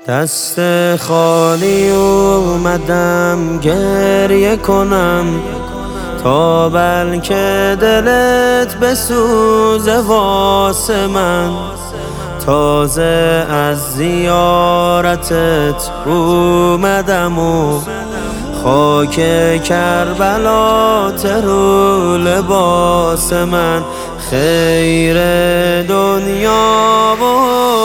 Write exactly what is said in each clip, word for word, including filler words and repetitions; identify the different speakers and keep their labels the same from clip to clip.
Speaker 1: دست خالی اومدم گریه کنم تا بلکه دلت بسوزه واسه من. تازه از زیارتت اومدم و خاک کربلا رو لباس من. خیر دنیا و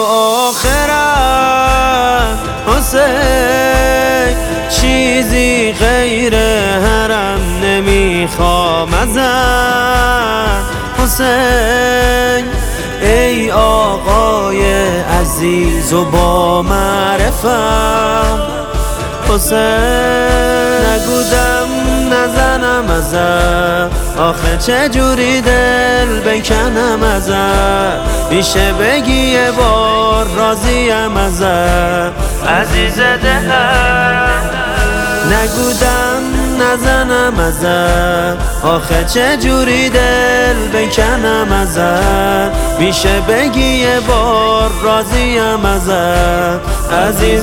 Speaker 1: آخرت حسین، چیزی غیر حرم نمیخوام ازت حسین. ای آقای عزیز و با معرفت حسین، نگودم نزنم ازت، آخه چجوری دل بکنم ازت. میشه بگی یه بار راضیم ازت عزیز دلم، نگودم نزنم ازت، آخه چجوری دل بکنم ازت. میشه بگی یه بار راضیم ازت عزیز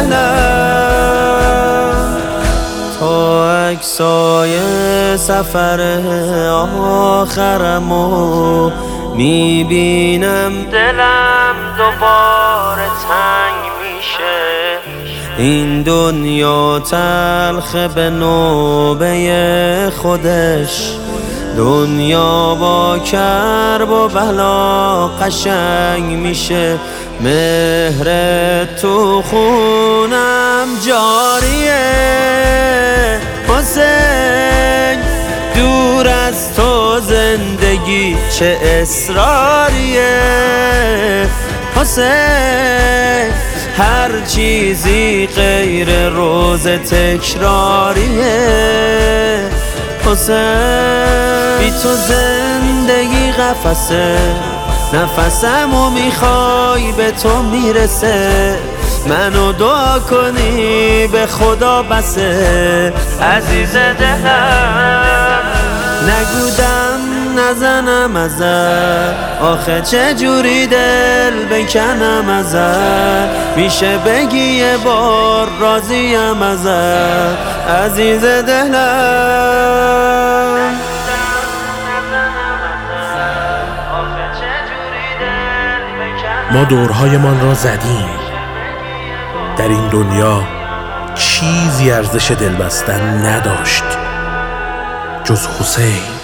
Speaker 1: دلم. تا عکسای سفر آخرمو میبینم دلم دوباره تنگ میشه. این دنیا تلخ به نوبه خودش، دنیا با کرب و بلا قشنگ میشه. مهر تو خونم جاریه حسین، دور از تو زندگی چه اصراریه حسین. هر چیزی غیر روز تکراریه حسین. بی تو زندگی قفسه، نفسمو میخوای به تو میرسه. منو دعا کنی به خدا بسه عزیز دلم، نگودم نزنم ازت، آخه چجوری دل بکنم ازت. میشه بگی یه بار راضیم ازت عزیز دلم.
Speaker 2: ما دورهایمان را زدیم، در این دنیا چیزی ارزش دل بستن نداشت جز حسین.